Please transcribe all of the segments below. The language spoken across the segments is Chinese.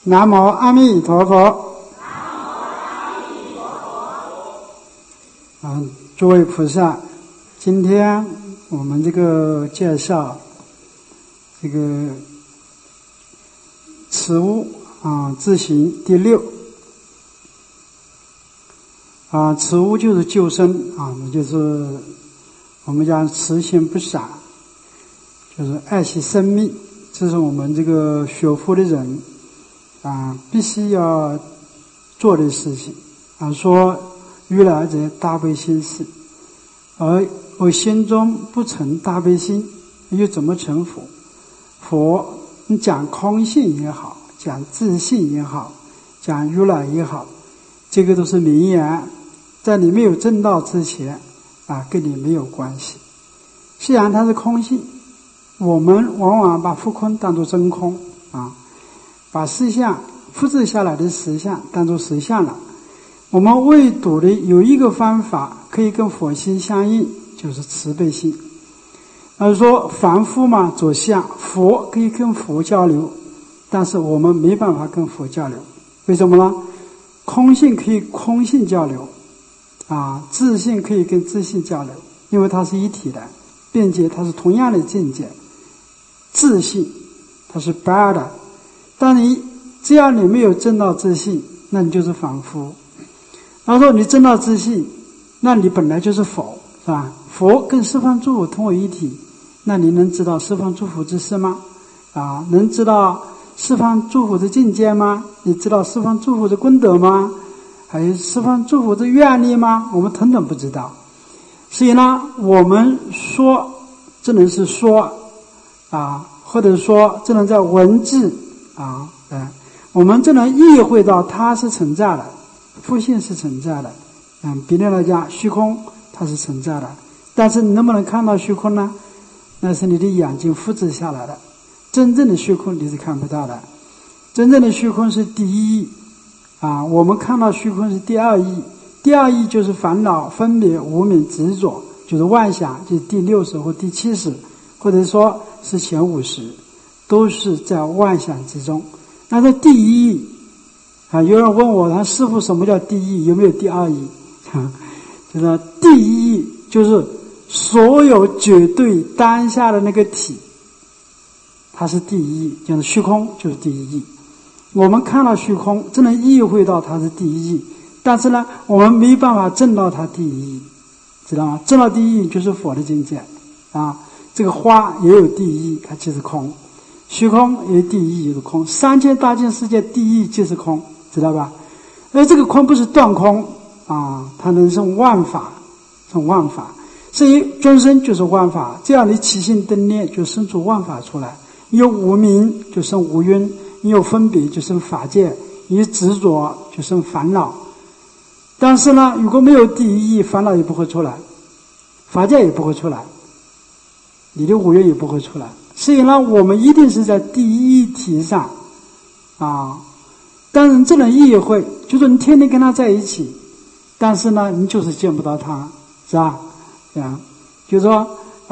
南无阿弥陀佛。诸位菩萨，今天我们这个介绍这个持悟自行第6。持悟就是救生就是我们讲慈心不杀，就是爱惜生命，这是我们这个学佛的人必须要做的事情说如来者大悲心事，而我心中不成大悲心，又怎么成佛？佛你讲空性也好，讲自性也好，讲如来也好，这个都是名言，在你没有证道之前跟你没有关系。虽然它是空性，我们往往把复空当作真空把实相复制下来的实相当作实相了。我们唯独的有一个方法可以跟佛心相应，就是慈悲心。说凡夫嘛走相，佛可以跟佛交流，但是我们没办法跟佛交流。为什么呢？空性可以空性交流自性可以跟自性交流，因为它是一体的，并且它是同样的境界。自性它是白的，但只要你没有证到自性，那你就是凡夫。他说你证到自性，那你本来就是佛，是吧？佛跟十方诸佛同为一体，那你能知道十方诸佛之事吗？能知道十方诸佛的境界吗？你知道十方诸佛的功德吗？还有十方诸佛的愿力吗？我们统统不知道。所以呢，我们说只能是说或者说只能在文字我们只能意会到它是存在的，复性是存在的。比例来讲，虚空它是存在的，但是你能不能看到虚空呢？那是你的眼睛复制下来的，真正的虚空你是看不到的。真正的虚空是第一义我们看到虚空是第二义。第二义就是烦恼、分别、无明、执着，就是妄想，就是第60或第70，或者说是前50，都是在妄想之中。那这第一义有人问我，他师父什么叫第一义？有没有第二义？就是第一义就是所有绝对当下的那个体，它是第一义，就是虚空就是第一义。我们看到虚空只能意会到它是第一义，但是呢我们没办法证到它第一义，知道吗？证到第一义就是佛的境界这个花也有第一义，它就是空；虚空也有第一义，就是空。3000大千世界第一义就是空，知道吧？而这个空不是断空它能生万法，生万法。所以众生就是万法，只要你起心动念，就生出万法出来。你有无明就生无蕴，你有分别就生法界，你有执着就生烦恼。但是呢，如果没有第一义，烦恼也不会出来，法界也不会出来，你的无蕴也不会出来。所以呢，我们一定是在第一义体上当然这种意会就是你天天跟他在一起，但是呢你就是见不到他，是吧？就是说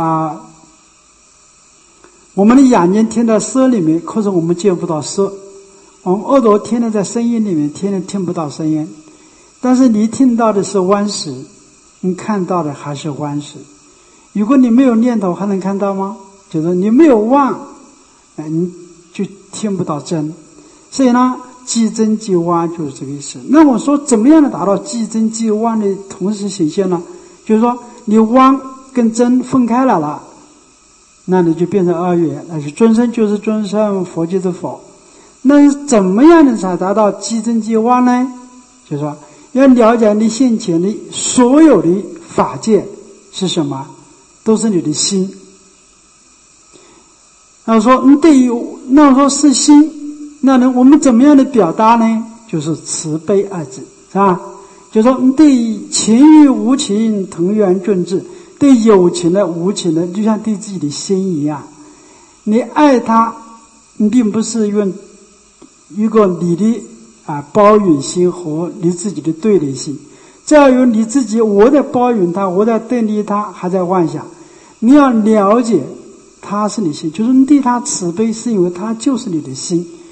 我们的眼睛听到色里面，可是我们见不到色；我们耳朵天天在声音里面，天天听不到声音。但是你听到的是汪时，你看到的还是汪时。如果你没有念头，还能看到吗？就是你没有妄你就听不到真。所以呢，即真即妄就是这个意思。那我说怎么样的达到即真即妄的同时显现呢？就是说你妄跟真分开来了，那你就变成二元，那就尊生就是尊生，佛就是佛。那怎么样的才达到即真即妄呢？就是说要了解你现前的所有的法界是什么，都是你的心。那说那说是心，那我们怎么样的表达呢？就是慈悲二字，是吧？就是说你对情与无情同源顺治，对有情的无情的就像对自己的心一样。你爱他，你并不是用一个你的包容心和你自己的对立心，只要有你自己，我在包容他，我在对立他，还在妄想。你要了解他是你心，就是你对他慈悲，是因为他就是你的心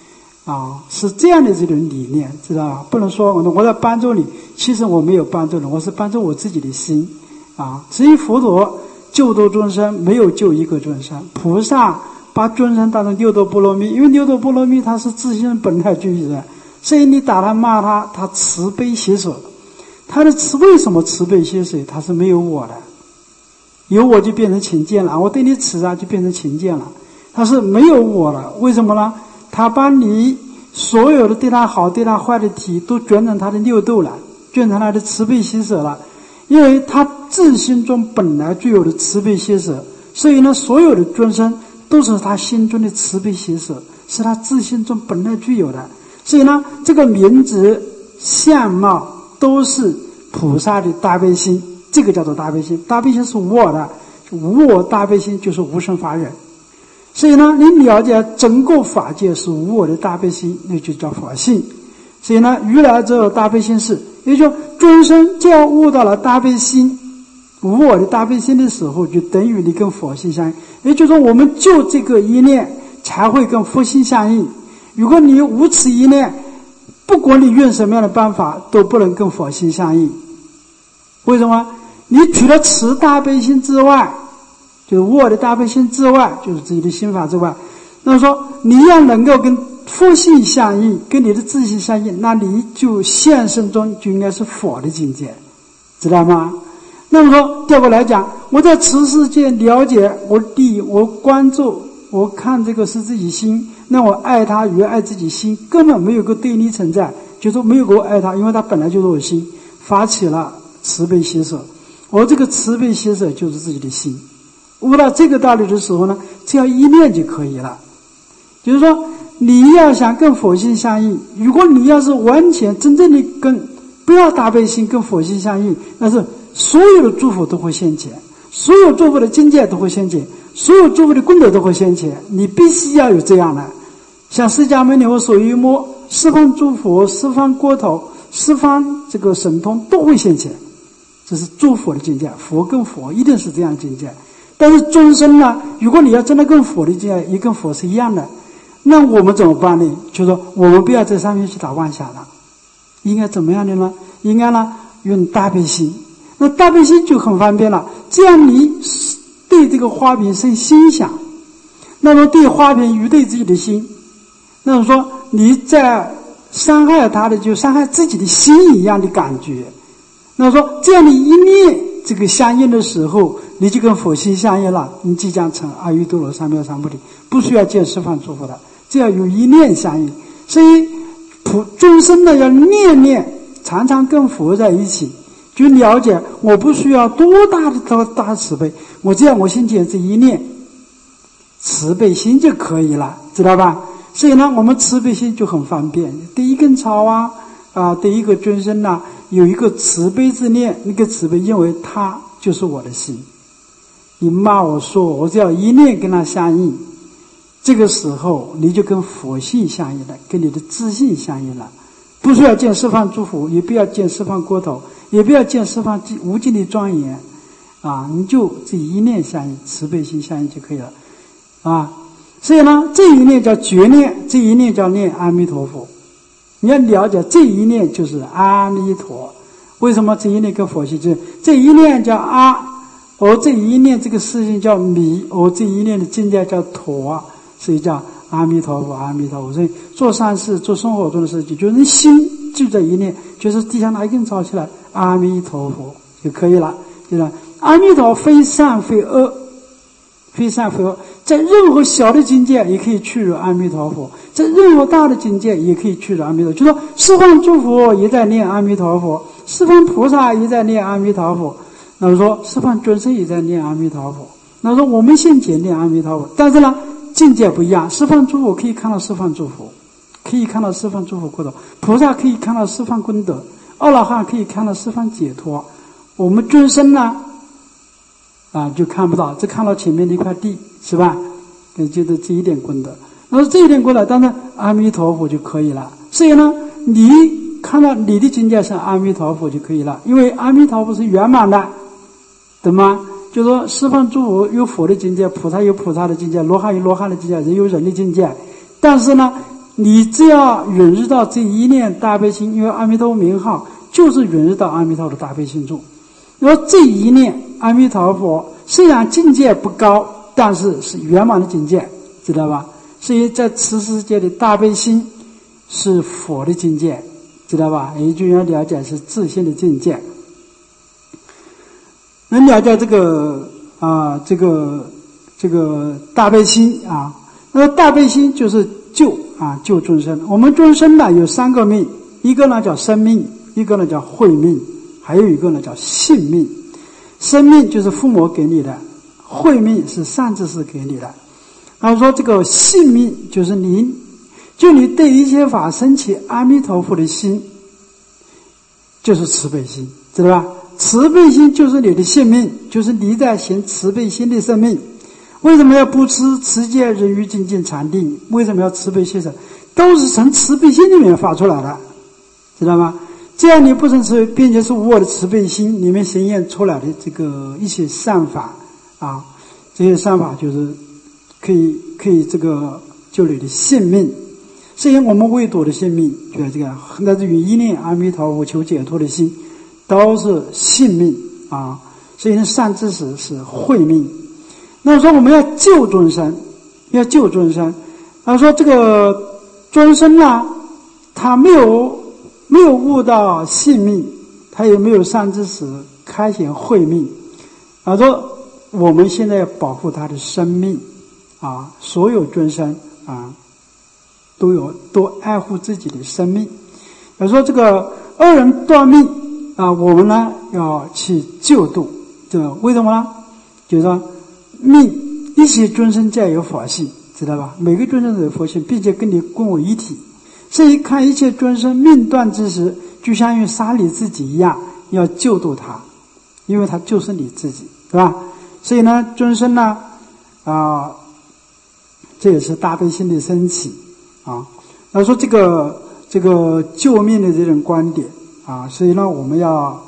是这样的这种理念，知道吧？不能说我在帮助你，其实我没有帮助你，我是帮助我自己的心所以佛陀救度众生没有救一个众生，菩萨把众生当成六度波罗蜜，因为六度波罗蜜它是自性本来具足的，所以你打他骂他，他慈悲喜舍。他的为什么慈悲喜舍？他是没有我的，有我就变成情见了，我对你慈就变成情见了，他是没有我了。为什么呢？他把你所有的对他好对他坏的体都卷成他的六度了，卷成他的慈悲喜舍了。因为他自心中本来具有的慈悲喜舍，所以呢所有的众生都是他心中的慈悲喜舍，是他自心中本来具有的。所以呢这个名字相貌都是菩萨的大悲心，这个叫做大悲心。大悲心是无我的，无我大悲心就是无生法忍。所以呢你了解整个法界是无我的大悲心，那就叫佛性。所以呢如来只有大悲心是，也就是众生只要悟到了大悲心无我的大悲心的时候，就等于你跟佛性相应。也就是说我们就这个一念才会跟佛性相应。如果你无此一念，不管你用什么样的办法都不能跟佛性相应。为什么？你除了持大悲心之外，就是无我的大悲心之外，就是自己的心法之外，那么说你要能够跟佛性相应，跟你的自性相应，那你就现实中就应该是佛的境界，知道吗？那么说调过来讲，我在此世界了解我关注我看这个是自己心，那我爱他与爱自己心根本没有个对立存在，就是没有个我爱他，因为他本来就是我心，发起了慈悲喜舍，我这个慈悲喜舍就是自己的心。悟到这个道理的时候呢，只要一念就可以了。就是说你要想跟佛性相应，如果你要是完全真正的不要大悲心跟佛性相应，那是所有的祝福都会现前，所有祝福的境界都会现前，所有祝福的功德都会现前，你必须要有这样的。像释迦牟尼佛所欲摸，十方诸佛、十方国土、十方这个神通都会现前，这是诸佛的境界。佛跟佛一定是这样的境界。但是众生呢，如果你要真的跟佛的境界也跟佛是一样的，那我们怎么办呢？就是说我们不要在上面去打妄想了，应该怎么样的呢？应该呢用大悲心。那大悲心就很方便了，这样你对这个花瓶生心想，那么对花瓶与对自己的心，那么说你在伤害他的就伤害自己的心一样的感觉。那么说这样的一念这个相应的时候，你就跟佛性相应了，你即将成阿耨多罗三藐三菩提，不需要见十方诸佛的，只要有一念相应。所以众生呢要念念常常跟佛在一起，就了解我不需要多大的大慈悲，我只要我心间这一念慈悲心就可以了，知道吧？所以呢我们慈悲心就很方便。对一根草对一个众生有一个慈悲之念，那个慈悲因为他就是我的心，你骂我说我只要一念跟他相应，这个时候你就跟佛性相应了，跟你的自信相应了，不需要见十方诸佛，也不要见十方国土，也不要见十方无尽的庄严你就这一念相应，慈悲心相应就可以了所以呢这一念叫觉念，这一念叫念阿弥陀佛。你要了解这一念就是阿弥陀。为什么这一念跟佛性？就是这一念叫阿，而这一念这个事情叫弥，而这一念的境界叫陀，所以叫阿弥陀佛，阿弥陀佛。所以做善事做生活中的事情，就是你心就这一念，就是地下拿一根草起来阿弥陀佛就可以了，就是阿弥陀非善非恶，非善非恶，在任何小的境界也可以去入阿弥陀佛，在任何大的境界也可以去入阿弥陀佛。就说十方诸佛也在念阿弥陀佛，十方菩萨也在念阿弥陀佛，那么说十方众生也在念阿弥陀佛，那么说我们现前念阿弥陀佛，但是呢境界不一样，十方诸佛可以看到十方诸佛，可以看到十方诸佛国土，菩萨可以看到十方功德，阿罗汉可以看到十方解脱，我们众生呢就看不到，只看到前面的一块地，是吧？就是这一点功德，那么这一点功德当然阿弥陀佛就可以了。所以呢你看到你的境界是阿弥陀佛就可以了，因为阿弥陀佛是圆满的，懂吗？就说十方诸佛有佛的境界，菩萨有菩萨的境界，罗汉有罗汉的境界，人有人的境界，但是呢你只要忍日到这一念大悲心，因为阿弥陀佛名号就是忍日到阿弥陀佛的大悲心住。那么这一念阿弥陀佛虽然境界不高，但是是圆满的境界，知道吧？所以在此世界的大悲心是佛的境界，知道吧？也就要了解是自性的境界。能了解这个大悲心啊，那么大悲心就是救众生。我们众生呢有三个命，一个呢叫生命，一个呢叫慧命，还有一个呢叫性命。生命就是父母给你的，慧命是善知识给你的。然后说这个性命就是你对一切法升起阿弥陀佛的心，就是慈悲心，知道吧？慈悲心就是你的性命，就是你在行慈悲心的生命。为什么要布施、持戒、忍辱、精进、禅定？为什么要慈悲心生？都是从慈悲心里面发出来的，知道吗？这样你不生慈悲，并且是无我的慈悲心里面显现出来的这个一些善法啊，这些善法就是可以这个救你的性命。所以我们为夺的性命，就是这个来自于一念阿弥陀佛求解脱的心，都是性命啊。所以呢，善知识是慧命。那说我们要救众生，要救众生。说这个众生呢，他没有悟到性命，他也没有善知识开显慧命。说我们现在要保护他的生命啊，所有众生啊，都爱护自己的生命。说这个恶人断命啊，我们呢要去救度，对吧？为什么呢？就是说一切众生皆有佛性，知道吧？每个众生都有佛性，并且跟你共为一体。所以看一切众生命断之时，就像于杀你自己一样，要救度他，因为他就是你自己，对吧？所以呢，众生呢这也是大悲心的升起啊。那说这个救命的这种观点啊，所以呢，我们要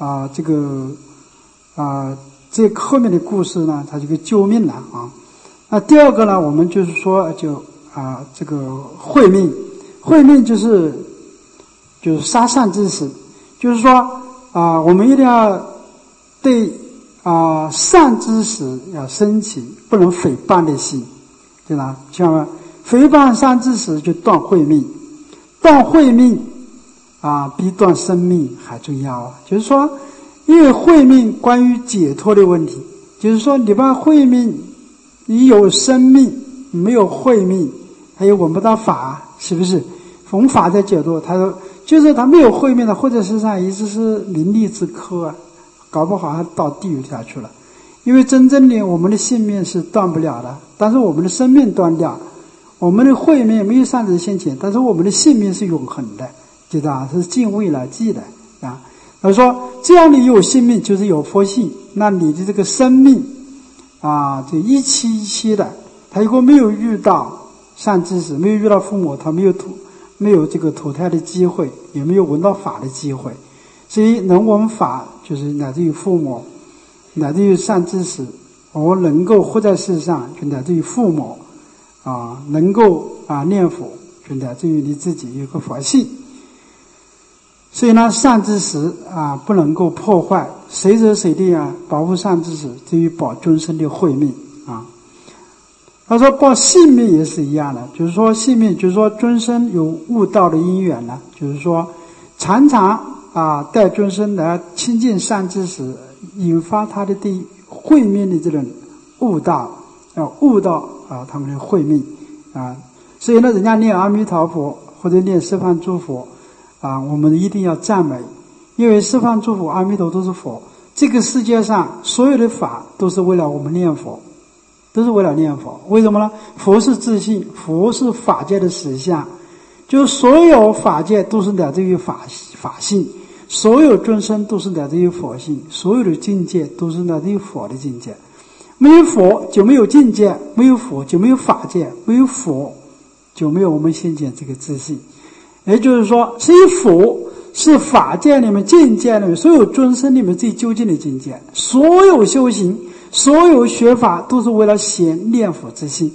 这后面的故事呢，它这个救命了啊。那第二个呢，我们就是说这个慧命，慧命就是杀善知识，就是说我们一定要对善知识要升起不能诽谤的心，对吧？像诽谤善知识就断慧命，断慧命比断生命还重要啊。就是说，因为慧命关于解脱的问题，就是说你把慧命，你有生命没有慧命，还有闻不到法，是不是？逢法在解脱，他说就是他没有慧命的，或者实际上一直是名利之科啊，搞不好还到地狱下去了。因为真正的我们的性命是断不了的，但是我们的生命断掉，我们的慧命没有善知识现前，但是我们的性命是永恒的，知道是尽未来际的啊。他说这样你有性命就是有佛性，那你的这个生命这一期一期的，他如果没有遇到善知识，没有遇到父母，他没有这个投胎的机会，也没有闻到法的机会。所以能闻法就是乃至于父母，乃至于善知识，我们能够活在世上，就乃至于父母能够念佛，就乃至于你自己有个佛性。所以呢，善知识不能够破坏，随时随地保护善知识，至于保众生的慧命啊。他说报性命也是一样的，就是说性命就是说众生有悟道的因缘呢，就是说常常带众生来亲近善知识，引发他的对慧命的这种悟道，悟到他们的慧命所以呢，人家念阿弥陀佛或者念十方诸佛我们一定要赞美，因为十方诸佛阿弥陀都是佛，这个世界上所有的法都是为了我们念佛，都是为了念佛。为什么呢？佛是自性，佛是法界的实相，就是所有法界都是乃自于法性，所有众生都是乃自于佛性，所有的境界都是乃自于佛的境界。没有佛就没有境界，没有佛就没有法界，没有佛就没有我们现前这个自性。也就是说，所以佛是法界里面境界里面所有众生里面最究竟的境界，所有修行所有学法都是为了显念佛之心。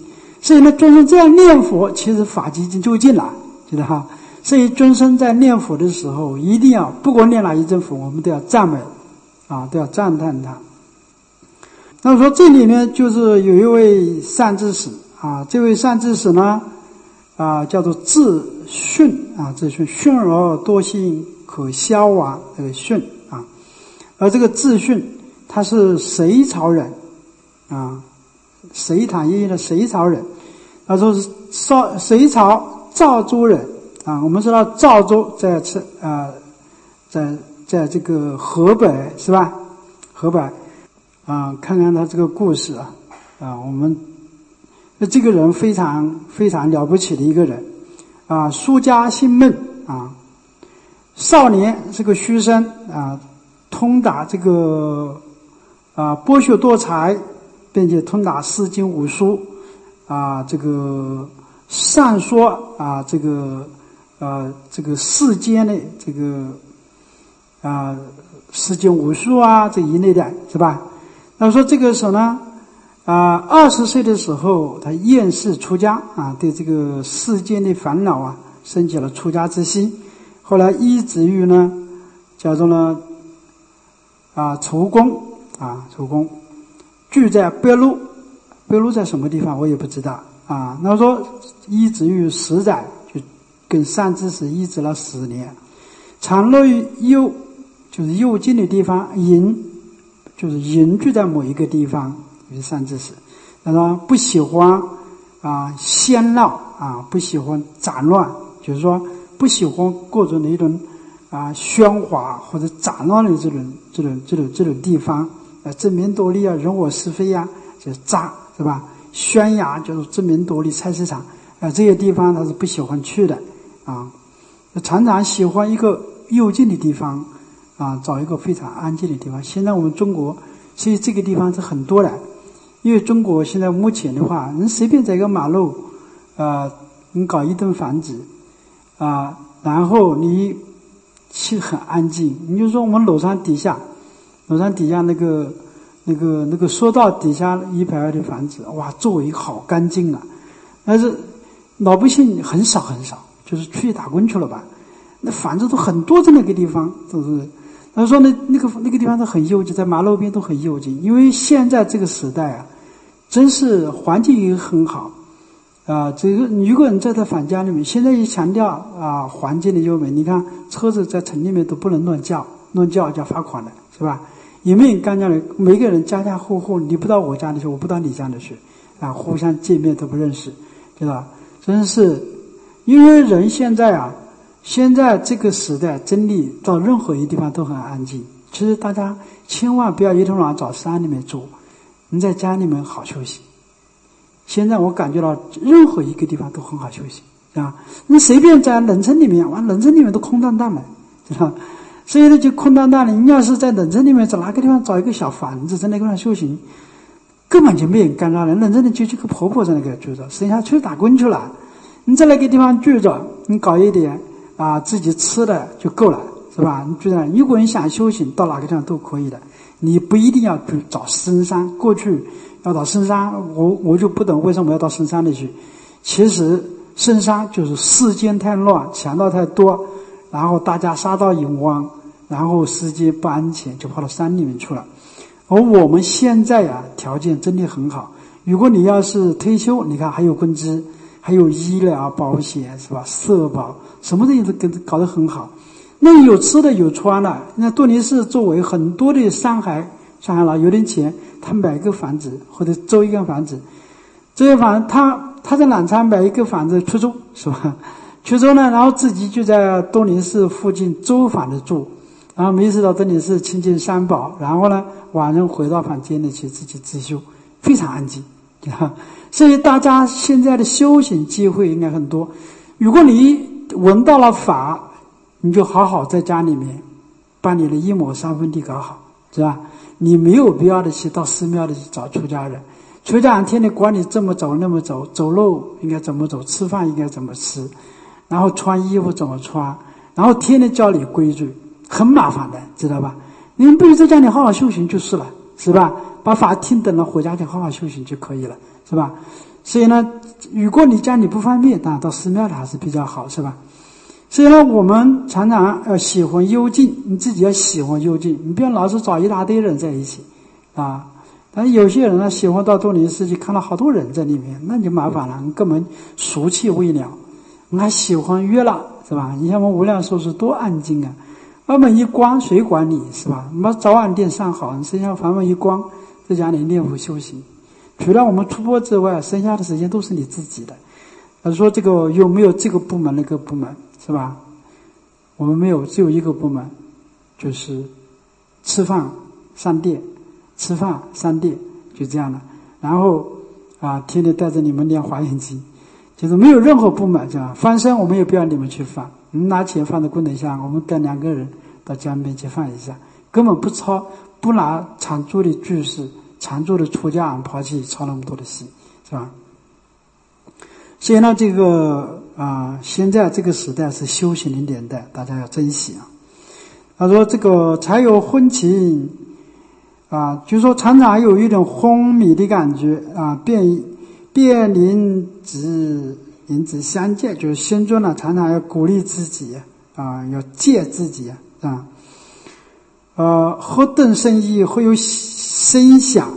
所以呢，众生这样念佛，其实法已经就近了，知道哈。所以众生在念佛的时候，一定要不管念哪一尊佛，我们都要赞美都要赞叹他。那么说这里面就是有一位善知识这位善知识呢叫做自训自训，训而多心可消亡，这个训而这个自训他是隋朝人隋唐音的隋朝人，他说是隋朝赵州人我们知道赵州在这个河北是吧？河北看看他这个故事我们这个人非常非常了不起的一个人书家姓孟少年是个书生通达这个博学多才，并且通达诗经五书这个善说这个世间的这个诗经五书这一类的是吧？那说这个时候呢20岁的时候他厌世出家对这个世间的烦恼升起了出家之心。后来依止于呢叫做呢仇公仇公居在北路，北路在什么地方我也不知道那说依止于10载，就跟善知识依止了10年，常乐于就是幽静的地方就是隐居在某一个地方，就是善知识。他说不喜欢喧闹不喜欢杂乱，就是说不喜欢各种的一种喧哗或者杂乱的这种地方争名夺利人我是非就是杂是吧？宣扬就是争名夺利，菜市场这些地方他是不喜欢去的常常喜欢一个幽静的地方找一个非常安静的地方。现在我们中国所以这个地方是很多的，因为中国现在目前的话，你随便在一个马路你搞一栋房子然后你其实很安静。你就说我们楼上底下那个说到底下1排2的房子，哇，周围好干净但是老百姓很少，就是出去打工去了吧，那房子都很多在那个地方，是不是？他说那个地方都很幽静，在马路边都很幽静。因为现在这个时代真是环境也很好这个如果你在房间里面，现在也强调环境的优美。你看车子在城里面都不能乱叫就要罚款的是吧？也没有干净的，每个人家家户户，你不到我家里去，我不到你家里去互相见面都不认识，对吧？真是因为人现在这个时代真的到任何一个地方都很安静。其实大家千万不要一天晚上找山里面住，你在家里面好休息。现在我感觉到任何一个地方都很好休息你随便在冷村里面冷村里面都空荡荡的，知道吧？所以呢就空荡荡的，你要是在冷村里面找哪个地方找一个小房子在那个地方修行，根本就没人干扰人。冷村里就这个婆婆在那个住着，剩下出去打工去了。你在那个地方住着，你搞一点自己吃的就够了，是吧？你住在如果你想修行，到哪个地方都可以的，你不一定要去找深山。过去要到深山，我就不懂为什么要到深山里去。其实深山就是世间太乱，强盗太多，然后大家杀盗淫妄，然后世界不安全，就跑到山里面去了。而我们现在条件真的很好。如果你要是退休，你看还有工资，还有医疗保险是吧？社保什么东西都搞得很好。那有吃的有穿的。那多尼士作为很多的上海佬有点钱，他买个房子或者租一个房子，这个房他在南昌买一个房子出租是吧？出租呢，然后自己就在多尼士附近租房子住，然后没事到多尼士亲近三宝，然后呢晚上回到房间里去自己自修，非常安静所以大家现在的修行机会应该很多。如果你闻到了法，你就好好在家里面把你的1亩3分地搞好，是吧？你没有必要的去到寺庙里去找出家人。出家人天天管你这么走那么走，走路应该怎么走，吃饭应该怎么吃，然后穿衣服怎么穿，然后天天教你规矩，很麻烦的，知道吧？你们不如在家里好好修行就是了，是吧？把法听懂了，回家就好好修行就可以了，是吧？ 所以呢，如果你家里不方便，当然到寺庙里还是比较好，是吧？所以呢，我们常常要喜欢幽静，你自己要喜欢幽静，你不要老是找一大堆人在一起啊。但是有些人呢，喜欢到多林寺去看到好多人在里面，那就麻烦了，你根本俗气未了。我们还喜欢热闹，是吧？你像我们无量寿司多安静啊，房门一关谁管你，是吧？我们早晚殿上好，剩下房门一关，在家里念佛修行。除了我们出钵之外，剩下的时间都是你自己的。他说这个有没有这个部门那个部门，是吧？我们没有，只有一个部门，就是吃饭上殿，吃饭上殿，就这样的。然后天天带着你们念华严经，就是没有任何部门，是吧？放生我们也不要你们去放，你们拿钱放在功德箱，我们带2个人到江边去放一下，根本不拿常住的居士、常住的出家人跑去操那么多的心，是吧？所以呢，这个现在这个时代是修行的年代，大家要珍惜啊。他说这个才有婚情就是说常常有一种昏迷的感觉便临子相戒，就是心中呢常常要鼓励自己要戒自己何等深意，会有声响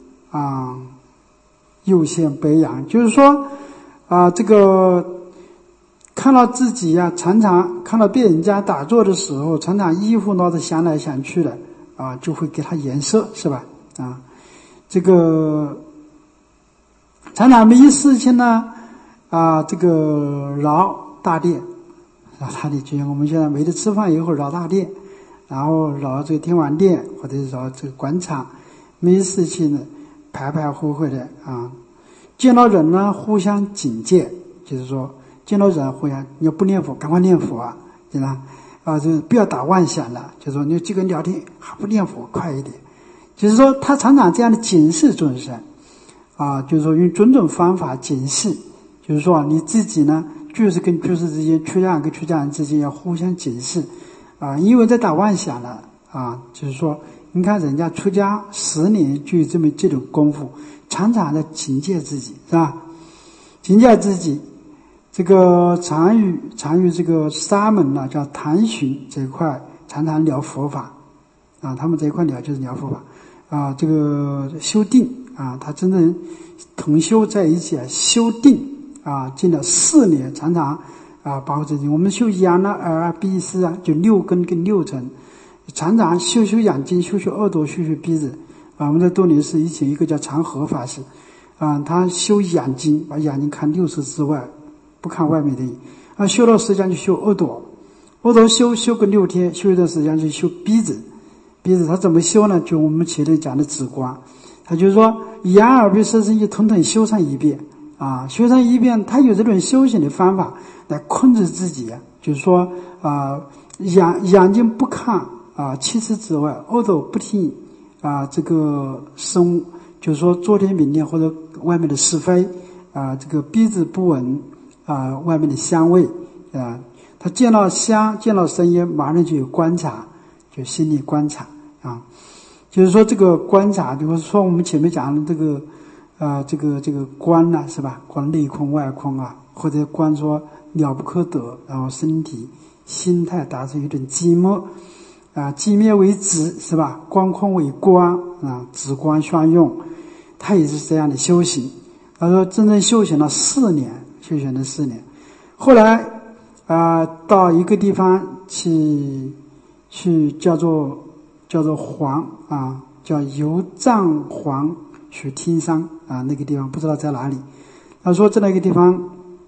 又现悲扬，就是说这个看到自己常常看到别人家打坐的时候，常常衣服闹着想来想去的就会给它颜色，是吧？这个常常没事情呢这个绕大殿，就像我们现在没得吃饭以后绕大殿，然后绕这个天王殿或者绕这个广场，没事情呢排排呼呼的见到人呢互相警戒，就是说见到人互相你要不念佛赶快念佛对吧？就是不要打妄想了，就是说你这个聊天还不念佛快一点，就是说他常常这样的警示众生就是说用种种方法警示，就是说你自己呢居士跟居士之间，出家人跟出家人之间要互相警示因为在打妄想了就是说你看人家出家10年就有这种功夫，常常的警戒自己，是吧？警戒自己。这个常与这个沙门叫谭巡这一块常常聊佛法他们这一块聊就是聊佛法这个修定他真正同修在一起修定进了4年，常常包括这些我们修眼耳鼻舌就6根跟6尘，常常修眼睛，修耳朵，修鼻子我们在多林寺以前一个叫长和法师他修眼睛，把眼睛看60之外，不看外面的修到时间就修耳朵修个6天，修一段时间就修鼻子他怎么修呢？就我们前面讲的止观，他就是说眼耳鼻舌身意统统修上一遍修上一遍，他有这种修行的方法来控制自己就是说眼睛不看七尺之外，耳朵不听这个就是说昨天明天或者外面的是非这个鼻子不闻外面的香味他见到香见到声音马上就有观察，就心理观察就是说这个观察，就是说我们前面讲的这个观是吧？观内空外空或者观说了不可得，然后身体心态达成一种寂寞寂灭为止，是吧？观空为观止观相用，他也是这样的修行。他说真正修行了4年，后来到一个地方去叫做黄叫油藏黄去听山那个地方不知道在哪里。他说在那个地方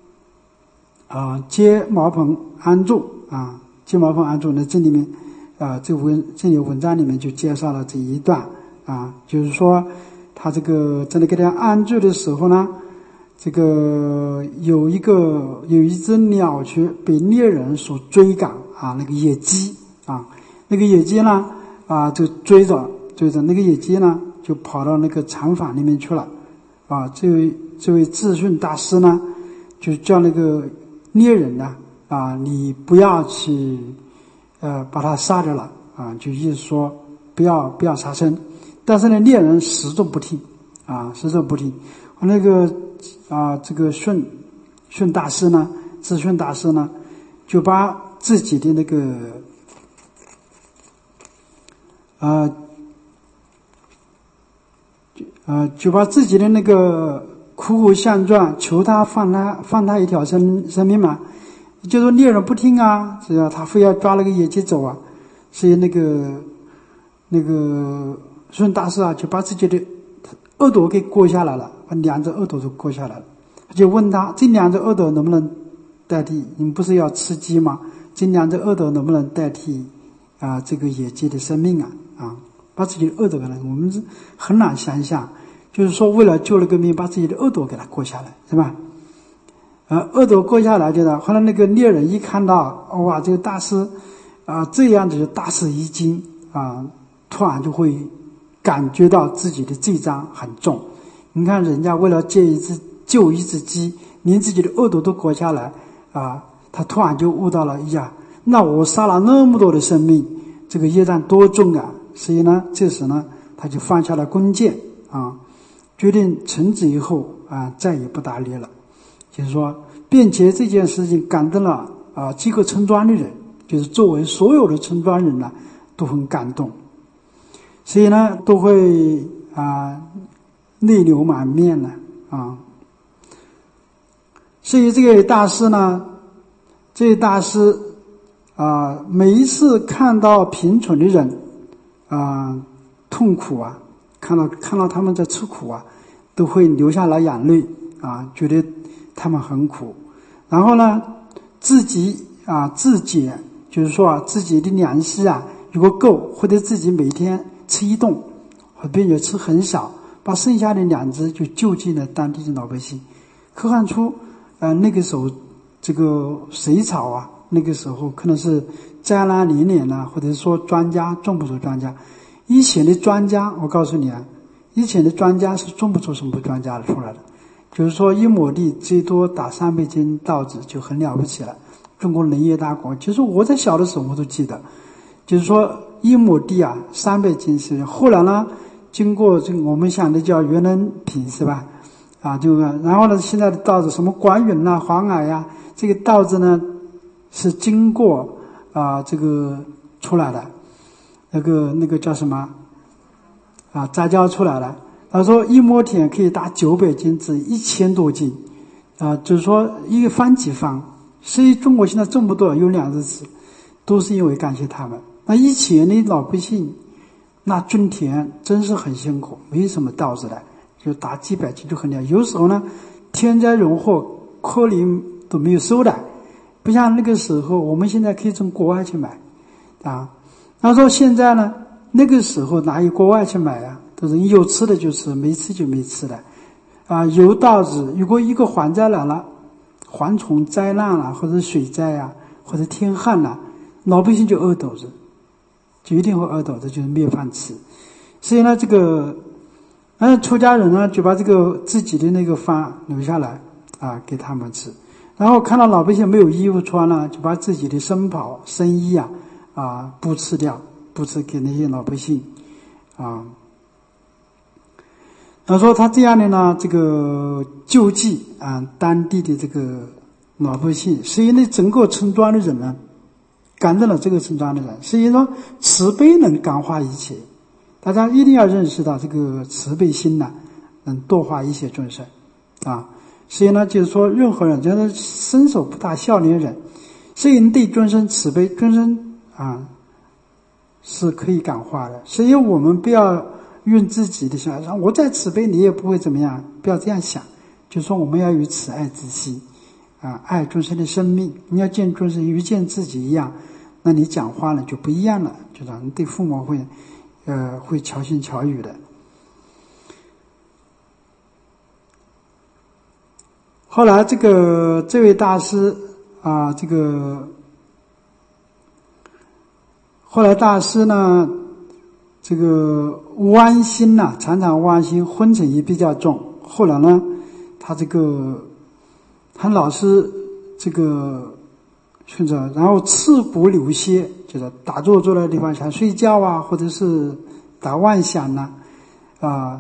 接茅棚安住那这里面这里文章里面就介绍了这一段就是说他这个在那个地方安住的时候呢，这个有一只鸟雀被猎人所追赶那个野鸡那个野鸡呢就追着那个野鸡呢就跑到那个禅房里面去了这位智顺大师呢就叫那个猎人呢你不要去把它杀掉了就意思说不要杀生，但是呢猎人始终不听那个这个顺大师呢，智顺大师呢，就把自己的那个就把自己的那个苦苦相状，求他放他一条生命嘛。就说猎人不听啊，只要他非要抓那个野鸡走啊，所以那个顺大师啊，就把自己的耳朵给割下来了，把两只耳朵都割下来了。他就问他，这两只耳朵能不能代替？你们不是要吃鸡吗？这两只耳朵能不能代替这个野鸡的生命啊？把自己的耳朵给他，我们是很难想象，就是说为了救了个命，把自己的耳朵给他割下来，是吧？耳朵割下来就是后来那个猎人一看到，哇，这个大师这样子就大吃一惊突然就会感觉到自己的罪障很重。你看人家为了救一只鸡，连自己的耳朵都割下来他突然就悟到了，那我杀了那么多的生命，这个业障多重啊！所以呢，这时呢，他就放下了弓箭决定从此以后再也不打猎了。就是说，并且这件事情感动了几个村庄的人，就是周围所有的村庄人呢都很感动，所以呢都会泪流满面了所以这位大师呢，每一次看到贫穷的人痛苦看到他们在吃苦都会流下了眼泪觉得他们很苦，然后呢自己自己就是说自己的粮食如果够，或者自己每天吃一顿，并且吃很少，把剩下的2只就救济了当地的老百姓。可看出那个时候这个水草那个时候可能是灾难连连或者说庄稼种不出庄稼。以前的庄稼，我告诉你以前的庄稼是种不出什么庄稼出来的，就是说1亩地最多打300斤稻子就很了不起了。中国农业大国，其实我在小的时候我都记得，就是说1亩地300斤是，后来呢经过这个我们想的叫园林品是吧然后呢现在的稻子什么广允黄矮这个稻子呢是经过这个出来的，那个叫什么杂交出来了。他说1亩田可以打900斤至1000多斤就是说一个方几方。所以中国现在这么多有2只字，都是因为感谢他们。那以前的老百姓那种田真是很辛苦，没什么稻子的，就打几百斤就很厉害。有时候呢天灾人祸可能都没有收的，不像那个时候我们现在可以从国外去买他说现在呢那个时候哪有国外去买都是有吃的就吃，没吃就没吃的有稻子，如果一个蝗灾来了，蝗虫灾难或者水灾或者天旱老百姓就饿肚子，就一定会饿肚子，就是没有饭吃。所以呢这个出家人呢就把这个自己的那个饭留下来给他们吃，然后看到老百姓没有衣服穿了，就把自己的僧袍僧衣布施掉，布施给那些老百姓他说他这样的呢这个救济当地的这个老百姓，所以呢整个村庄的人呢感动了这个村庄的人。所以说慈悲能感化一切，大家一定要认识到这个慈悲心能度化一切众生所以呢就是说任何人就是伸手不打笑脸人，所以对众生慈悲，众生是可以感化的。所以我们不要用自己的想法，我再慈悲你也不会怎么样，不要这样想，就是说我们要有慈爱之心爱众生的生命，你要见众生如见自己一样，那你讲话呢就不一样了，就是你对父母会巧心巧语的。后来这位大师后来大师呢这个妄心常常妄心，昏沉也比较重。后来呢他老是顺着，然后刺骨流血，就是打坐坐在地方想睡觉或者是打妄想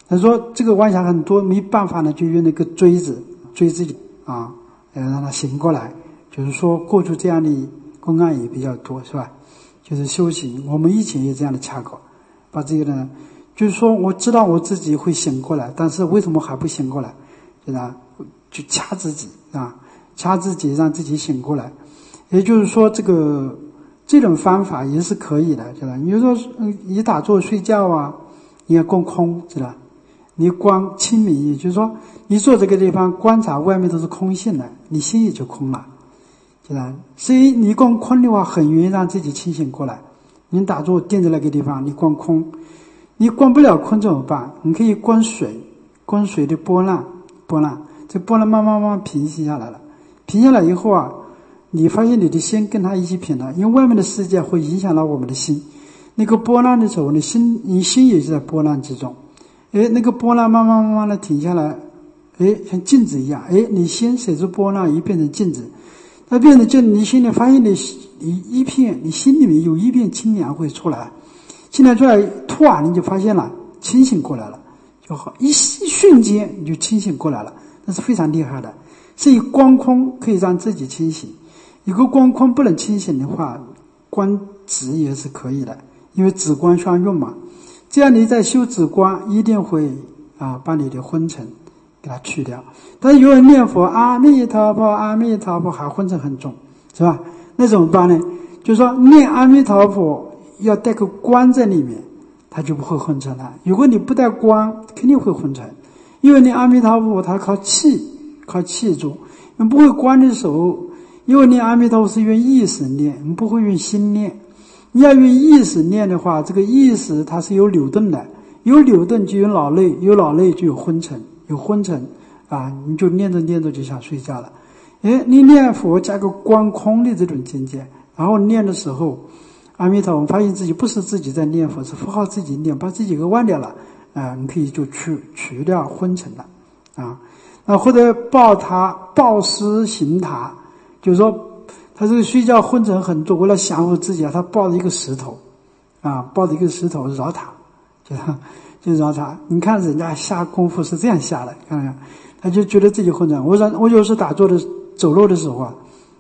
他说这个弯下很多，没办法呢，就用那个锥子啊，让他醒过来。就是说过去这样的公案也比较多，是吧？就是修行，我们以前也这样的掐过，把这个呢，就是说我知道我自己会醒过来，但是为什么还不醒过来？就掐自己啊，掐自己让自己醒过来。也就是说这种方法也是可以的，知道？你就说你打坐睡觉啊，你要观空，知道？你观清明，也就是说你坐这个地方观察外面都是空性的，你心也就空了，知道？所以你观空的话很容易让自己清醒过来。你打坐定在那个地方，你观空，你观不了空怎么办？你可以观水，观水的波浪，这波浪慢慢平息下来了。平下来以后啊，你发现你的心跟它一起平了，因为外面的世界会影响到我们的心。那个波浪的时候，你心也是在波浪之中。那个波浪慢慢的停下来，像镜子一样。你心随着波浪一变成镜子，它变成镜子，你心里发现你心里面有一片清凉会出来，清凉出来，突然你就发现了，清醒过来了，就好，一瞬间你就清醒过来了，那是非常厉害的。所以观空可以让自己清醒。如果观空不能清醒的话，观止也是可以的，因为止观相用嘛。这样你在修止观一定会把你的昏沉给它去掉。但是有人念佛阿弥陀佛阿弥陀佛还昏沉很重，是吧？那怎么办呢？就是说念阿弥陀佛要带个观在里面，它就不会昏沉了。如果你不带观，肯定会昏沉。因为念阿弥陀佛它靠气住，你不会观的时候，因为念阿弥陀佛是用意识念，你不会用心念。你要用意识念的话，这个意识它是有流动的，有流动就有脑内，有脑内就有昏沉，有昏沉你就念着就想睡觉了。你念佛加个观空的这种境界，然后念的时候，阿弥陀佛发现自己不是自己在念佛，是佛号自己念，把自己给忘掉了你可以就去掉昏沉了或者抱尸行塔，就是说他这个睡觉昏沉很重，为了降服自己他抱着一个石头绕塔，就绕塔。你看人家下功夫是这样下的，看看他就觉得自己昏沉。我有时打坐的走路的时候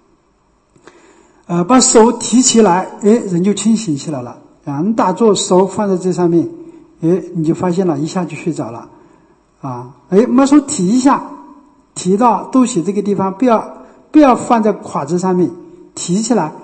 把手提起来，人就清醒起来了你打坐手放在这上面，你就发现了，一下就睡着了把手提一下，提到肚脐这个地方，不要放在胯子上面，提起来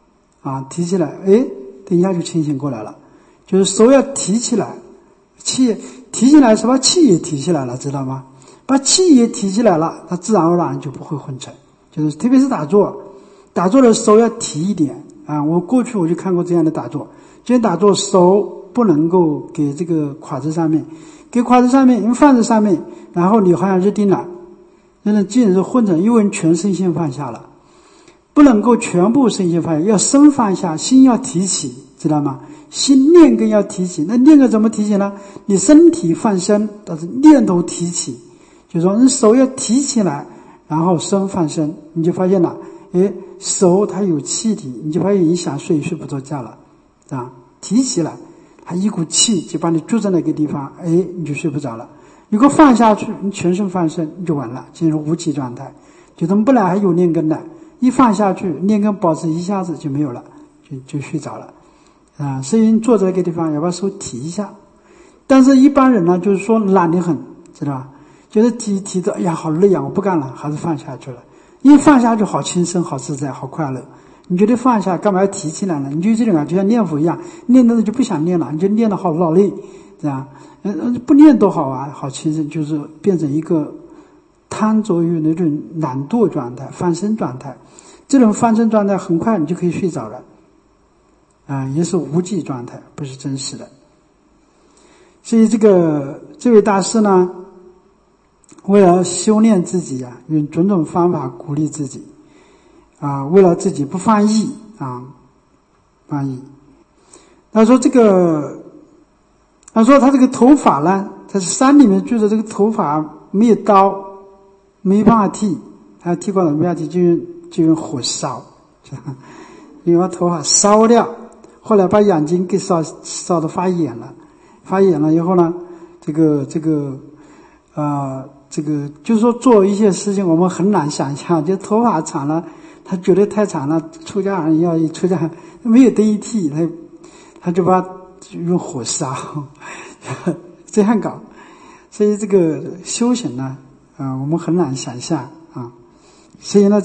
等一下就清醒过来了。就是手要提起来，气提起来是把气也提起来了，知道吗？把气也提起来了，它自然而然就不会昏沉。就是特别是打坐的手要提一点我过去我就看过这样的打坐，今天打坐手不能够给这个胯子上面，给胯子上面你放在上面，然后你好像日定了，那既然是昏沉，因为全身心放下了，不能够全部身心放下，要身放下，心要提起，知道吗？心念根要提起。那念根怎么提起呢？你身体放生，但是念头提起，就是说你手要提起来，然后身放生，你就发现了手它有气体，你就发现你想睡不着觉了提起来，它一股气就把你住在那个地方，你就睡不着了。如果放下去，你全身放生，你就完了，进入无气状态。就他们本来还有念根的，一放下去，念根保持一下子就没有了，就睡着了所以你坐在那个地方要把手提一下。但是一般人呢，就是说懒得很，知道吧？觉得提着，哎呀好累我不干了，还是放下去了。一放下去好轻松好自在好快乐，你觉得放下干嘛要提起来呢？你就这种就像念佛一样，念的就不想念了，你就念得好劳累，这样不念多好好轻松，就是变成一个贪着于那种懒惰状态、放生状态。这种放生状态很快你就可以睡着了也是无记状态，不是真实的。所以这位大师呢，为了修炼自己用种种方法鼓励自己为了自己不放逸放逸。他说他这个头发呢，在山里面住的这个头发没有刀，没办法剃，他剃光了没办法剃，就用火烧，你把头发烧掉，后来把眼睛给烧得发炎了以后呢， 就是说做一些事情我们很难想象，就头发长了，他觉得太长了，出家人要一出家没有灯一剃，他就把用火烧，这样搞。所以这个修行呢，我们很难想象啊。所以呢，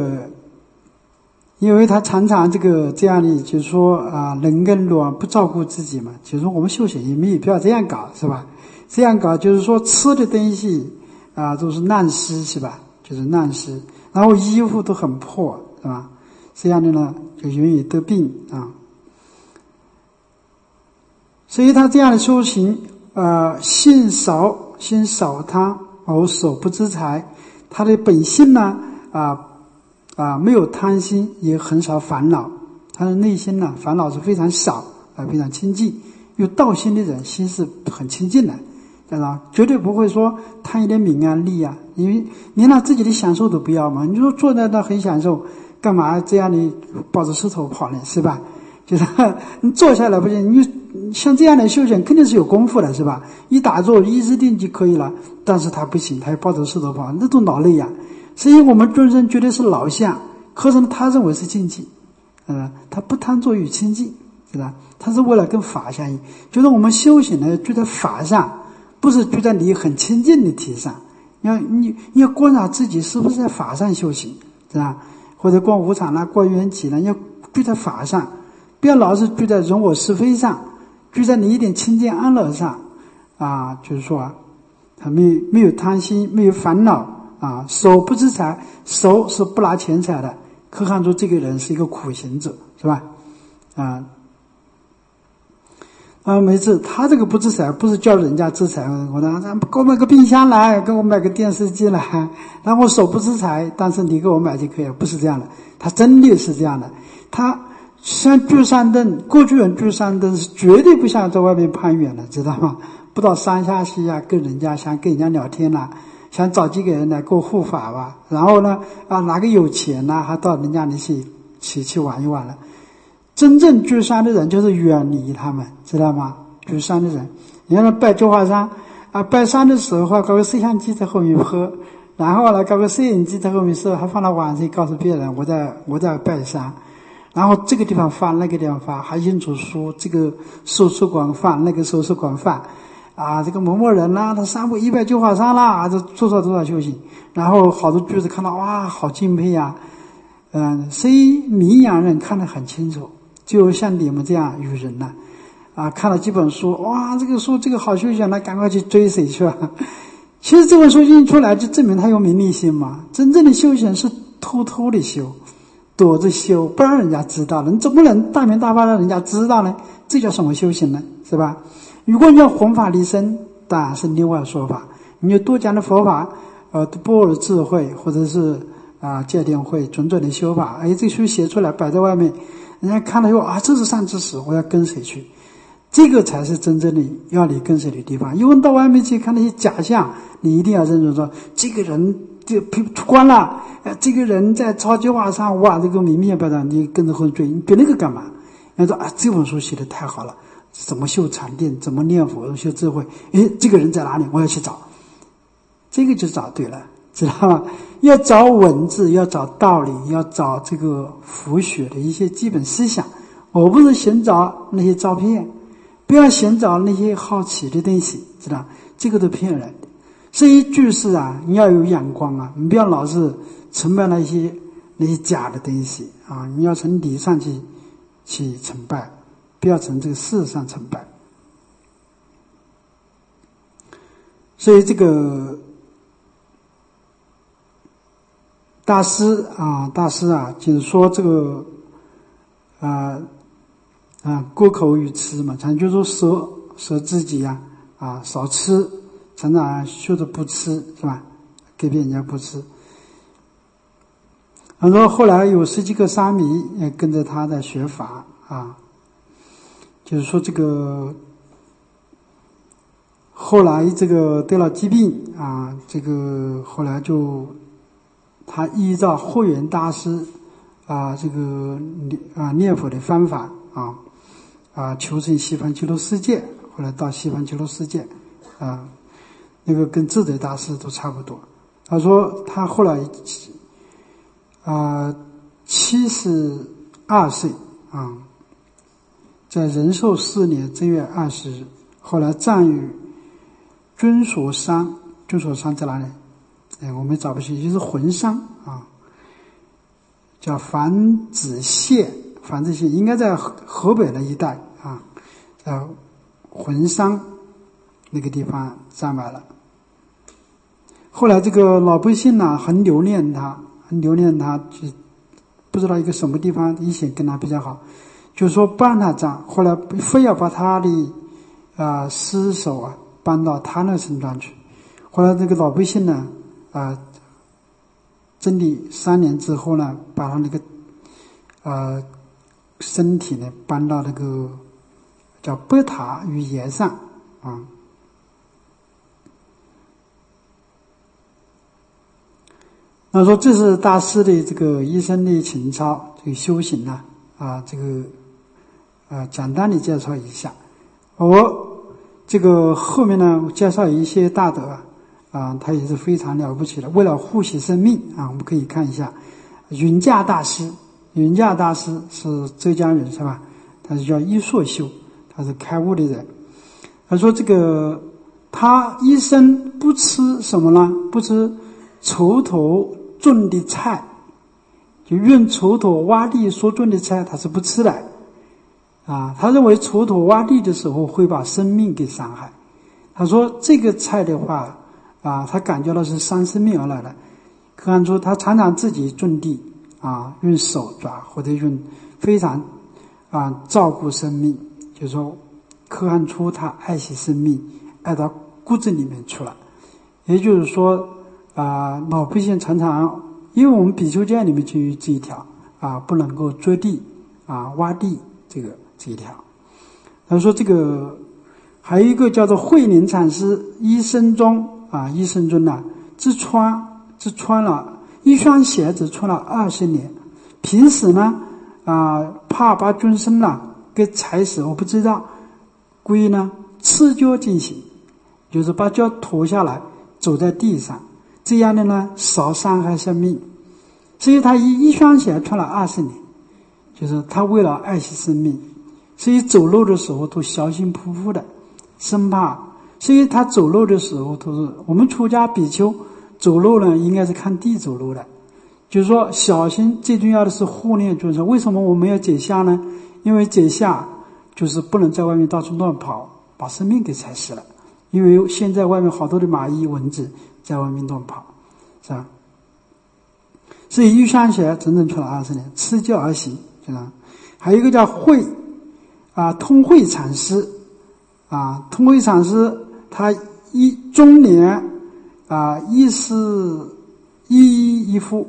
因为他常常这样的，就是说人跟卵不照顾自己嘛，就是说我们修行也没有必要这样搞，是吧？这样搞就是说吃的东西都是烂湿，是吧？就是烂湿，然后衣服都很破，是吧？这样的呢就容易得病啊。所以他这样的修行，心少贪而手不知财，他的本性呢没有贪心，也很少烦恼，他的内心呢烦恼是非常少非常清净。有道心的人心是很清净的，对吧？绝对不会说贪一点名啊利啊，因为连他自己的享受都不要嘛。你说坐在那很享受，干嘛这样的抱着石头跑呢？是吧？就是你坐下来不行，你像这样的修行肯定是有功夫的，是吧？一打坐一日定就可以了，但是他不行，他要抱着石头跑，那都劳累呀。所以我们众生觉得是劳相，可是他认为是禁忌，他不贪着于清净，是吧？他是为了跟法相应，就是我们修行呢，就在法上，不是就在你很清净的体上。你要观察自己是不是在法上修行，是吧？或者观无常啦，观缘起啦，要聚在法上，不要老是聚在人我是非上，聚在你一点清净安乐上就是说他没有贪心，没有烦恼手不知财，手是不拿钱财的，可看出这个人是一个苦行者，是吧？每次他这个不知财，不是叫人家知财，我说给我买个冰箱来，给我买个电视机来，然后手不知财，但是你给我买就可以了，不是这样的。他真的是这样的，他像聚山灯，过去人聚山灯是绝对不想在外面攀援的，知道吗？不到山下溪跟人家想跟人家聊天啦，想找几个人来给我护法吧，然后呢哪个有钱还到人家里去玩一玩了。真正聚山的人就是远离他们，知道吗？聚山的人，你看拜九华山拜山的时候搞个摄像机在后面拍，然后呢搞个摄影机在后面摄，还放到网上告诉别人我在拜山，然后这个地方放那个地方放，还印出书，这个手术馆放那个手术馆放这个某某人啦，他3步100九华山啦，这多少修行，然后好多句子看到哇好敬佩呀。所以明眼人看得很清楚，就像你们这样愚人呢看了几本书，哇这个书这个好修行，那赶快去追谁去了。其实这本书一出来就证明他有名利心嘛。真正的修行是偷偷的修，躲着修，不让人家知道了，你怎么能大明大发让人家知道呢？这叫什么修行呢？是吧？如果你要弘法利生，当然是另外说法，你就多讲的佛法般若智慧，或者是戒定慧准准的修法，这书写出来摆在外面，人家看了以后这是善知识，我要跟谁去，这个才是真正的要你跟谁的地方。因为到外面去看那些假象，你一定要认准说这个人就出关了，这个人在超级化上哇这个明面白的，你跟着会追，你比那个干嘛？人家说这本书写得太好了，怎么修禅定，怎么念佛，修智慧，这个人在哪里，我要去找，这个就找对了，知道吗？要找文字，要找道理，要找这个佛学的一些基本思想，我不是寻找那些照片，不要寻找那些好奇的东西，知道这个都骗人的。所以居士你要有眼光你不要老是崇拜那些假的东西你要从理上去崇拜，不要从这个事上崇拜。所以这个大师就是说这个过口语吃嘛，咱就说舍自己少吃，常常修着不吃，是吧？给别人家不吃。然后后来有10几个沙弥也跟着他在学法就是说这个后来这个得了疾病这个后来就他依照慧远大师这个念佛的方法求生西方极乐世界，后来到西方极乐世界啊，那个跟智者大师都差不多。他说他后来72岁啊，在仁寿4年正月20日，后来葬于尊所山。尊所山在哪里？我们找不清，就是浑山啊，叫樊子县，应该在河北那一带啊，在浑山那个地方葬埋了。后来这个老百姓呢，很留恋他，就不知道一个什么地方以前跟他比较好，就说不让他葬，后来非要把他的尸首搬到他那村庄去。后来这个老百姓呢整理3年之后呢，把他那个身体呢搬到那个叫北塔于岩上啊。那说这是大师的这个一生的情操，这个修行这个简单的介绍一下。我这个后面呢介绍一些大德他也是非常了不起的。为了护惜生命我们可以看一下云驾大师。云驾大师是浙江人是吧？他是叫一硕修，他是开悟的人。他说这个他一生不吃什么呢？不吃锄头种的菜，就用锄头挖地所种的菜他是不吃的他认为锄头挖地的时候会把生命给伤害。他说这个菜的话他感觉到是伤生命而来的。可看出他常常自己种地用手抓，或者用非常照顾生命，就是说可看出他爱惜生命，爱到骨子里面去了。也就是说老百姓常常，因为我们比丘戒里面就有这一条不能够捉地挖地这一条。他说这个还有一个叫做慧宁禅师，一生中只穿了一双鞋子，穿了20年。平时呢怕把众生给踩死，我不知道，故意呢赤脚进行，就是把脚脱下来走在地上，这样的呢少伤害生命。所以他一双鞋穿了20年，就是他为了爱惜生命，所以走路的时候都小心扑扑的，生怕。所以他走路的时候都是，我们出家比丘走路呢应该是看地走路的，就是说小心。最重要的是护念众生。为什么我们要解下呢？因为解下就是不能在外面到处乱跑，把生命给踩死了。因为现在外面好多的蚂蚁蚊子在外面乱跑，是吧？所以一双鞋整整穿了20年，赤脚而行，是吧？还有一个叫通慧禅师通慧禅师他中年衣服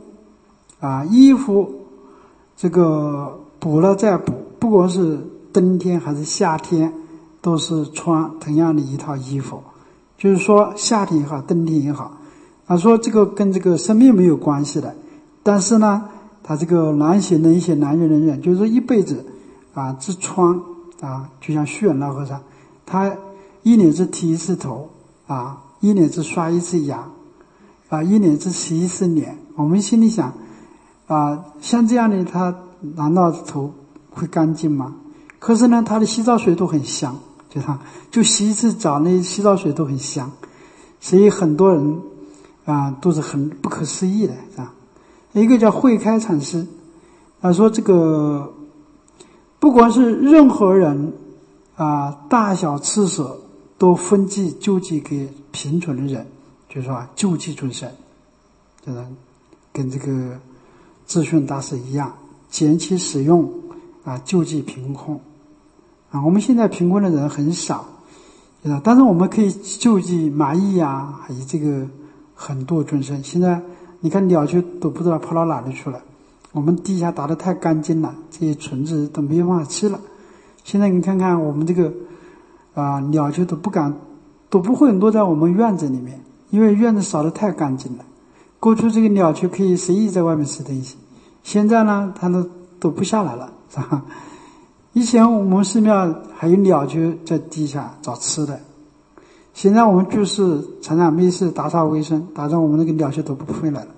这个补了再补，不管是冬天还是夏天都是穿同样的一套衣服，就是说夏天也好冬天也好。他说这个跟这个生命没有关系的，但是呢他这个难行能行难忍能忍，就是说一辈子只穿就像虚远老和尚，他1年只剃1次头1年只刷1次牙1年只洗1次脸。我们心里想像这样的他难道头会干净吗？可是呢他的洗澡水都很香，就洗1次澡，那洗澡水都很香。所以很多人都是很不可思议的一个叫慧开禅师，他说这个不管是任何人大小赤舍都分济救济给贫穷的人，就是说救济众生，就是跟这个智训大师一样，减其使用救济贫困我们现在贫困的人很少，但是我们可以救济蚂蚁还有这个很多众生。现在你看鸟雀都不知道跑到哪里去了，我们地下打得太干净了，这些虫子都没有办法吃了。现在你看看我们这个鸟雀都不会落在我们院子里面，因为院子扫得太干净了。过去这个鸟雀可以随意在外面吃东西，现在呢它都不下来了，是吧？以前我们寺庙还有鸟雀在地下找吃的， 现在我们就是常常没事打扫卫生，打到我们那个鸟穴都不回来了。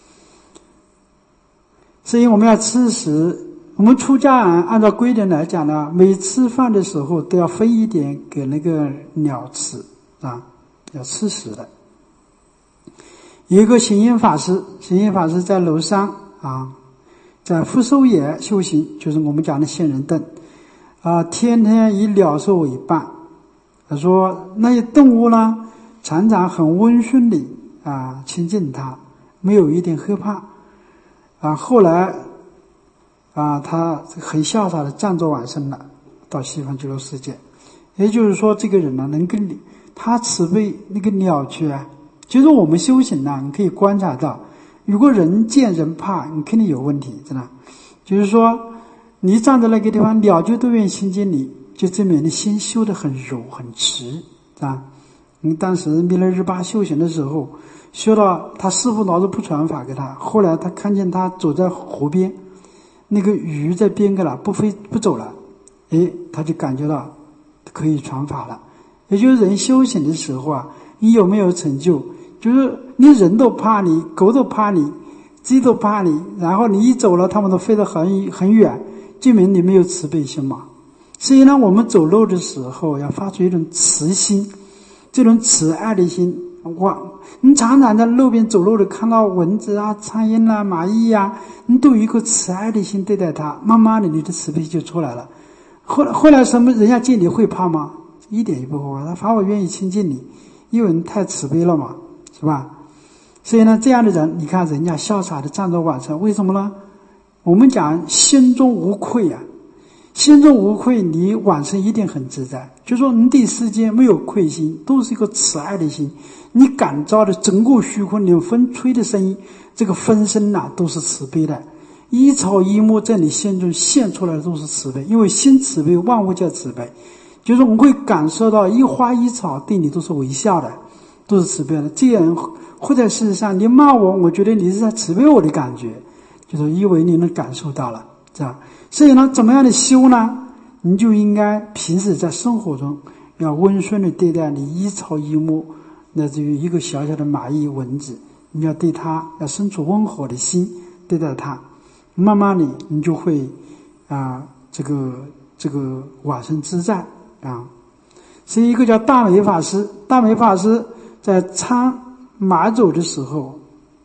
所以我们要吃食，我们出家人按照规定来讲呢，每吃饭的时候都要分一点给那个鸟吃啊，要吃食的。有一个行印法师，行印法师在楼上啊，在福寿野修行，就是我们讲的仙人洞啊，天天以鸟兽为伴。他说那些动物呢，常常很温顺的啊亲近他，没有一点害怕啊。后来啊，他很潇洒的站着往生了，到西方极乐世界。也就是说，这个人呢，能跟你他慈悲那个鸟去啊。就是我们修行呢，你可以观察到，如果人见人怕，你肯定有问题，真的。就是说，你站在那个地方，鸟就都愿意亲近你，就证明你心修得很柔很直啊。当时弥勒日巴修行的时候，修到他师父老是不传法给他，后来他看见他走在湖边，那个鱼在边个了，不飞不走了，他就感觉到可以传法了。也就是人修行的时候啊，你有没有成就？就是你人都怕你，狗都怕你，鸡都怕你，然后你一走了，他们都飞得很远，证明你没有慈悲心嘛。所以呢，我们走路的时候要发出一种慈心，这种慈爱的心。你常常在路边走路的看到蚊子啊、苍蝇啊、蚂蚁啊，你都有一颗慈爱的心对待它，慢慢的你的慈悲就出来了。后来什么人家见你会怕吗？一点也不会，他反而愿意亲近你，因为你太慈悲了嘛，是吧？所以呢，这样的人，你看人家潇洒的站着往生，为什么呢？我们讲心中无愧啊，心中无愧，你往生一定很自在。就说你对世间没有愧心，都是一个慈爱的心。你感召的整个虚空，连风吹的声音，这个风声啊，都是慈悲的。一草一木在你心中现出来的都是慈悲，因为心慈悲，万物叫慈悲。就是我们会感受到一花一草对你都是微笑的，都是慈悲的。这样或者事实上你骂我，我觉得你是在慈悲我的感觉，就是因为你能感受到了，这样。所以呢，怎么样的修呢？你就应该平时在生活中要温顺的对待你一草一木，乃至于一个小小的蚂蚁蚊子，你要对它要生出温和的心对待它，慢慢的你就会这个往生自在啊。是一个叫大美法师，大美法师在参马祖的时候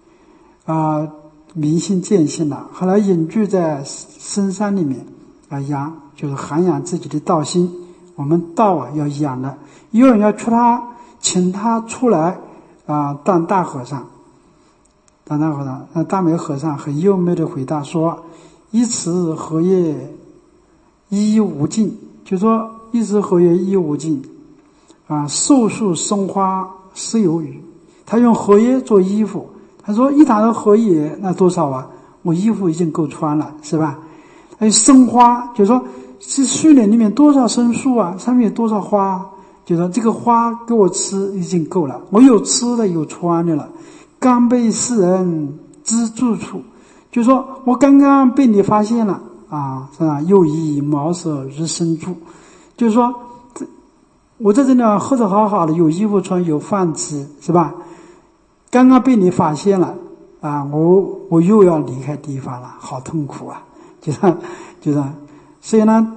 明心见性了，后来隐居在深山里面就是涵养自己的道心。我们道要养的，有人要请他出来当大和尚，当大和尚。那大美和尚很优美的回答说：一词何业一无尽，就说一词何业一无尽寿树生花实有余。他用荷叶做衣服，他说一打的荷叶那多少啊，我衣服已经够穿了，是吧？还有生花，就是说这树林里面多少生树啊，上面有多少花，就说这个花给我吃已经够了，我有吃的有穿的了。刚被世人知住处，就说我刚刚被你发现了是吧？又以茅舍日生住，就是说我在这里喝得好好的，有衣服穿，有饭吃，是吧？刚刚被你发现了我又要离开地方了，好痛苦啊！就这样，所以呢，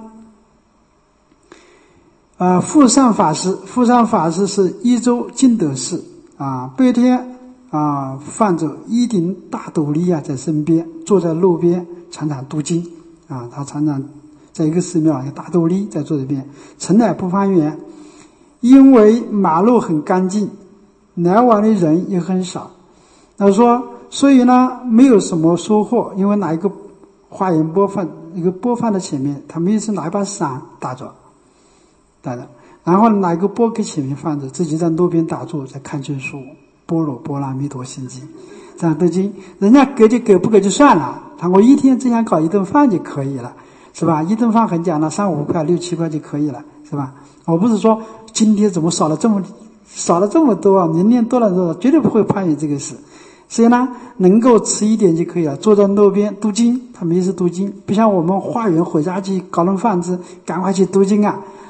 富善法师是一州净德寺白天放着一顶大斗笠在身边，坐在路边常常读经他常常在一个寺庙有大斗笠在坐这边，从来不发言。因为马路很干净，来往的人也很少。他说，所以呢，没有什么收获，因为拿一个花园播放的前面，他每次拿一把伞打着，然后拿一个钵给前面放着，自己在路边打坐，在看经书，般若波罗蜜多心经，这样读经。人家给就给，不给就算了。我一天只想搞一顿饭就可以了，是吧？一顿饭很讲了，3-5块、6-7块就可以了，是吧？我不是说今天怎么少了这么多明天多了多少，绝对不会攀援这个事。所以呢，能够吃一点就可以了。坐在路边读经，他没事读经，不像我们化缘回家去搞顿饭吃，赶快去读经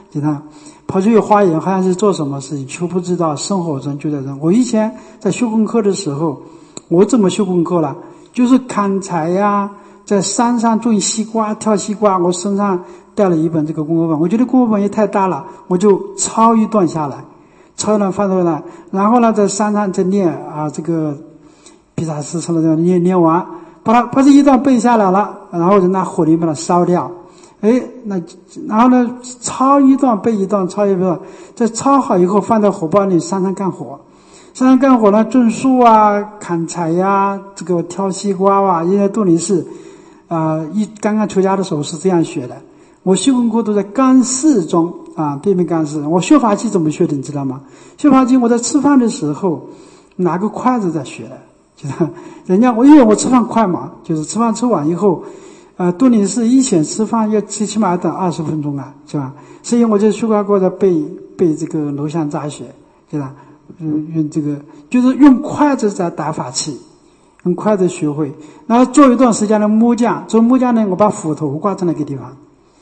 给他跑出去花园，好像是做什么事情，求不知道，生活中就在这。我以前在修功课的时候，我怎么修功课了？就是砍柴呀，在山上种西瓜、挑西瓜。我身上带了一本这个功课本，我觉得功课本也太大了，我就抄一段下来，抄一段翻出来，然后呢，在山上再念啊，这个毗沙寺什么的念完，把这一段背下来了，然后就拿火里把它烧掉。然后呢，抄一段背一段，抄一段，再抄好以后放在火把里，山上干活。山上干活呢，种树啊，砍柴呀，这个挑西瓜啊，因为杜林寺刚刚出家的时候是这样学的。我修功课都在干事中啊，边干事。我学法器怎么学的，你知道吗？学法器我在吃饭的时候拿个筷子在学的，就是人家因为我吃饭快嘛，就是吃饭吃完以后。杜林寺以前吃饭要最起码要等20分钟啊，是吧？所以我就修过在背这个楼香杂学，对吧？用这个就是用筷子在打法器，用筷子学会。然后做一段时间的木匠，做木匠呢，我把斧头挂在那个地方，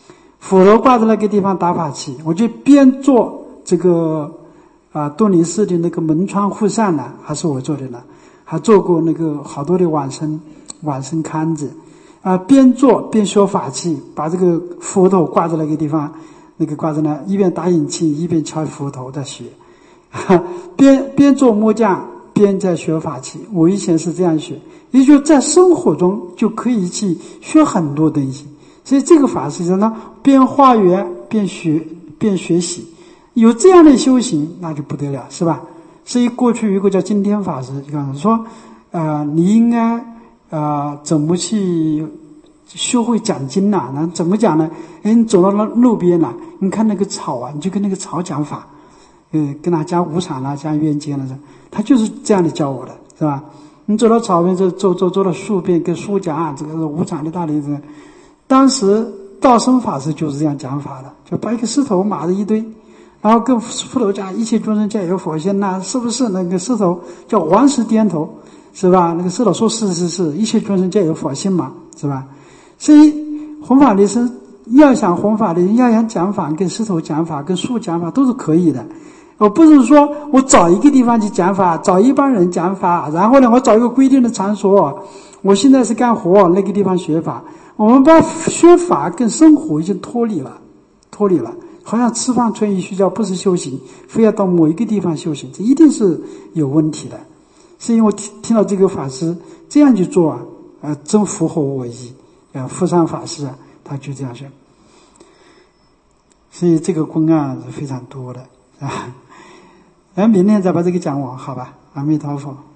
打法器，我就边做这个杜林寺的那个门窗户扇呢，还是我做的呢，还做过那个好多的往生龛子。边做边学法器，把这个斧头挂在那个地方，挂在那，一边打引磬一边敲斧头在学，边做木匠边在学法器。我以前是这样学，也就在生活中就可以去学很多东西。所以这个法是什么呢？边化缘边学习，有这样的修行那就不得了，是吧？所以过去有一个叫金天法师就告诉说，你应该怎么去学会讲经呐？那怎么讲呢？你走到路边了，你看那个草啊，你就跟那个草讲法，跟他讲无常啦，讲缘觉了，他就是这样的教我的，是吧？你走到草边，走到树边，跟树讲这个是无常的道理。当时道生法师就是这样讲法的，就把一个石头码着一堆，然后跟斧头讲一切众生皆有佛性呐，是不是？那个石头叫顽石点头。是吧？那个石头说是，一切众生皆有佛性嘛，是吧？所以弘法利生要想弘法利生，要想讲法，跟石头讲法，跟树讲法都是可以的。我不是说我找一个地方去讲法，找一帮人讲法，然后呢，我找一个规定的场所，我现在是干活，那个地方学法。我们把学法跟生活已经脱离了，好像吃饭穿衣睡觉不是修行，非要到某一个地方修行，这一定是有问题的。是因为我听到这个法师这样去做真符合我意。富山法师他就这样说。所以这个公案是非常多的明天再把这个讲完，好吧？阿弥陀佛。